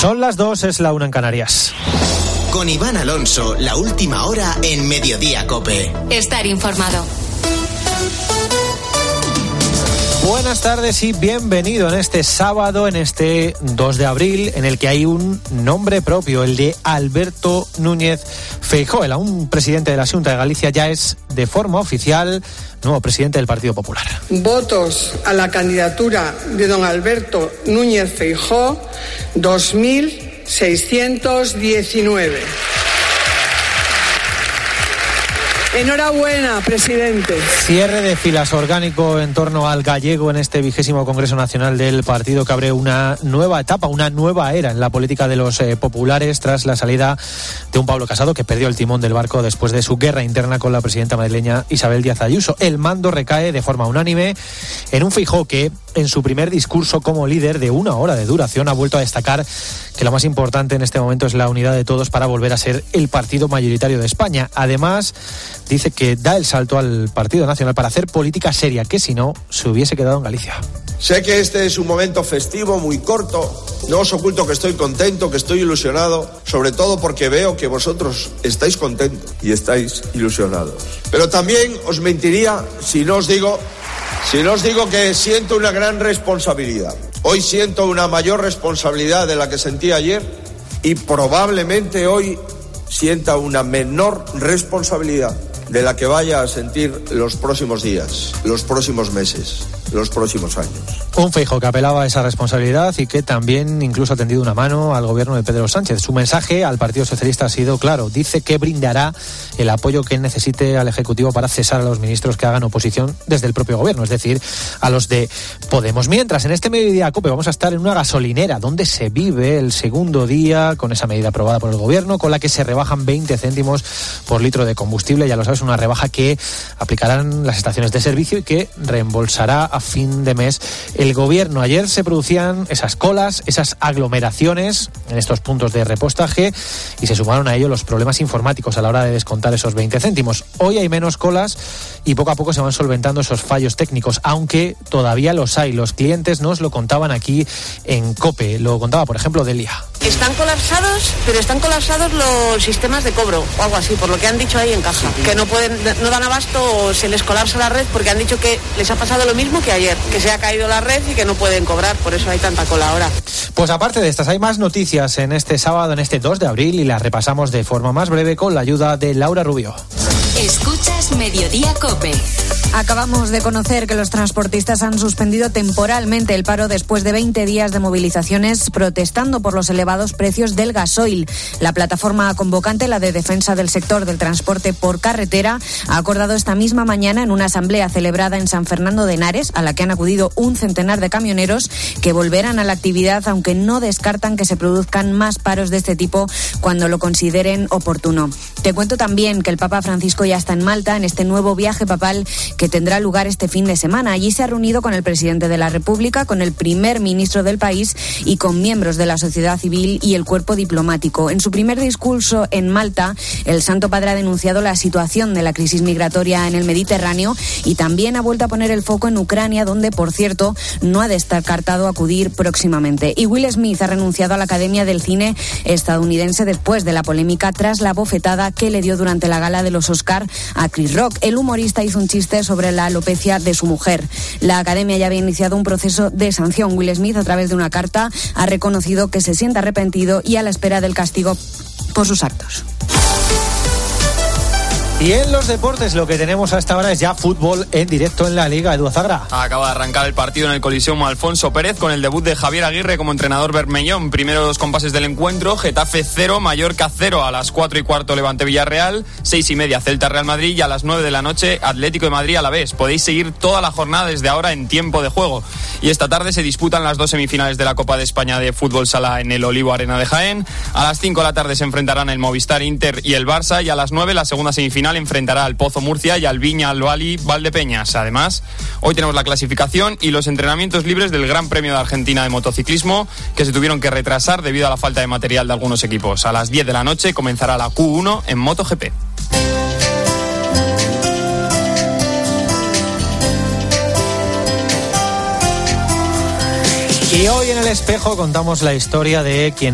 Son las 2, es la 1 en Canarias. Con Iván Alonso, la última hora en Mediodía COPE. Estar informado. Buenas tardes y bienvenido en este sábado, en este 2 de abril, en el que hay un nombre propio, el de Alberto Núñez Feijóo. El aún presidente de la Xunta de Galicia ya es de forma oficial nuevo presidente del Partido Popular. Votos a la candidatura de don Alberto Núñez Feijóo, 2.619. Enhorabuena, presidente. Cierre de filas orgánico en torno al gallego en este 20º Congreso Nacional del partido, que abre una nueva etapa, una nueva era en la política de los populares tras la salida de un Pablo Casado que perdió el timón del barco después de su guerra interna con la presidenta madrileña Isabel Díaz Ayuso. El mando recae de forma unánime en un Feijóo que en su primer discurso como líder de 1 hora de duración ha vuelto a destacar que lo más importante en este momento es la unidad de todos para volver a ser el partido mayoritario de España. Además, dice que da el salto al Partido Nacional para hacer política seria, que si no, se hubiese quedado en Galicia. Sé que este es un momento festivo muy corto. No os oculto que estoy contento, que estoy ilusionado, sobre todo porque veo que vosotros estáis contentos y estáis ilusionados. Pero también os mentiría si no os digo que siento una gran responsabilidad. Hoy siento una mayor responsabilidad de la que sentí ayer y probablemente hoy sienta una menor responsabilidad de la que vaya a sentir los próximos días, los próximos meses, los próximos años. Un Feijóo que apelaba a esa responsabilidad y que también incluso ha tendido una mano al gobierno de Pedro Sánchez. Su mensaje al Partido Socialista ha sido claro. Dice que brindará el apoyo que necesite al Ejecutivo para cesar a los ministros que hagan oposición desde el propio gobierno, es decir, a los de Podemos. Mientras, en este Mediodía COPE vamos a estar en una gasolinera donde se vive el segundo día con esa medida aprobada por el gobierno, con la que se rebajan 20 céntimos por litro de combustible. Ya lo sabes, una rebaja que aplicarán las estaciones de servicio y que reembolsará a fin de mes el gobierno. Ayer se producían esas colas, esas aglomeraciones en estos puntos de repostaje y se sumaron a ello los problemas informáticos a la hora de descontar esos 20 céntimos. Hoy hay menos colas y poco a poco se van solventando esos fallos técnicos, aunque todavía los hay. Los clientes nos lo contaban aquí en COPE. Lo contaba, por ejemplo, Delia. Están colapsados, pero están colapsados los sistemas de cobro o algo así, por lo que han dicho ahí en caja, que no dan abasto o se les colapsa la red, porque han dicho que les ha pasado lo mismo que ayer, que se ha caído la red y que no pueden cobrar, por eso hay tanta cola ahora. Pues aparte de estas, hay más noticias en este sábado, en este 2 de abril, y las repasamos de forma más breve con la ayuda de Laura Rubio. Escuchas Mediodía COPE. Acabamos de conocer que los transportistas han suspendido temporalmente el paro después de 20 días de movilizaciones protestando por los elevados precios del gasoil. La plataforma convocante, la de defensa del sector del transporte por carretera, ha acordado esta misma mañana en una asamblea celebrada en San Fernando de Henares, a la que han acudido un centenar de camioneros, que volverán a la actividad, aunque no descartan que se produzcan más paros de este tipo cuando lo consideren oportuno. Te cuento también que el Papa Francisco ya está en Malta en este nuevo viaje papal que tendrá lugar este fin de semana. Allí se ha reunido con el presidente de la República, con el primer ministro del país y con miembros de la sociedad civil y el cuerpo diplomático. En su primer discurso en Malta, el Santo Padre ha denunciado la situación de la crisis migratoria en el Mediterráneo y también ha vuelto a poner el foco en Ucrania, donde, por cierto, no ha descartado acudir próximamente. Y Will Smith ha renunciado a la Academia del Cine estadounidense después de la polémica tras la bofetada que le dio durante la gala de los Oscar a Chris Rock. El humorista hizo un chiste sobre la alopecia de su mujer. La Academia ya había iniciado un proceso de sanción. Will Smith, a través de una carta, ha reconocido que se siente arrepentido y a la espera del castigo por sus actos. Y en los deportes lo que tenemos a esta hora es ya fútbol en directo en la Liga. Edu Azagra. Acaba de arrancar el partido en el Coliseum Alfonso Pérez con el debut de Javier Aguirre como entrenador bermellón. Primeros compases del encuentro: Getafe 0, Mallorca 0. A las 4:15 Levante Villarreal, 6:30 Celta Real Madrid y a las 9 de la noche Atlético de Madrid Alavés. Podéis seguir toda la jornada desde ahora en tiempo de juego. Y esta tarde se disputan las 2 semifinales de la Copa de España de Fútbol Sala en el Olivo Arena de Jaén. A las 5 de la tarde se enfrentarán el Movistar Inter y el Barça, y a las 9 la segunda semifinal enfrentará al Pozo Murcia y al Viña Albali Valdepeñas. Además, hoy tenemos la clasificación y los entrenamientos libres del Gran Premio de Argentina de motociclismo, que se tuvieron que retrasar debido a la falta de material de algunos equipos. A las 10 de la noche comenzará la Q1 en MotoGP. Y hoy en El Espejo contamos la historia de quien